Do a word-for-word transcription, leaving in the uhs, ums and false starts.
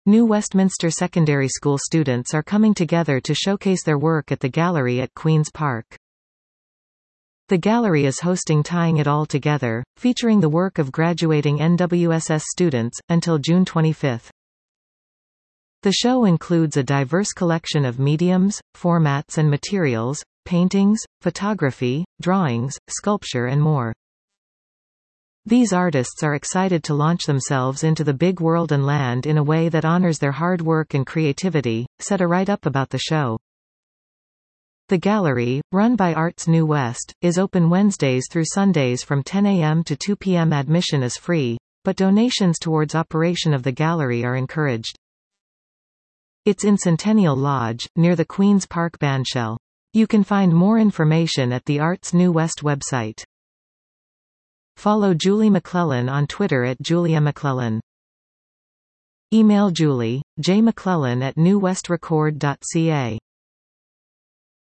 New Westminster Secondary School students are coming together to showcase their work at the gallery at Queen's Park. The gallery is hosting Tying It All Together, featuring the work of graduating N W S S students, until June twenty-fifth. The show includes a diverse collection of mediums, formats and materials, paintings, photography, drawings, sculpture and more. These artists are excited to launch themselves into the big world and land in a way that honors their hard work and creativity, said a write-up about the show. The gallery, run by Arts New West, is open Wednesdays through Sundays from ten a m to two p m Admission is free, but donations towards operation of the gallery are encouraged. It's in Centennial Lodge, near the Queen's Park Bandshell. You can find more information at the Arts New West website. Follow Julie McClellan on Twitter at Julia McClellan. Email Julie, jmcclellan at new west record dot c a.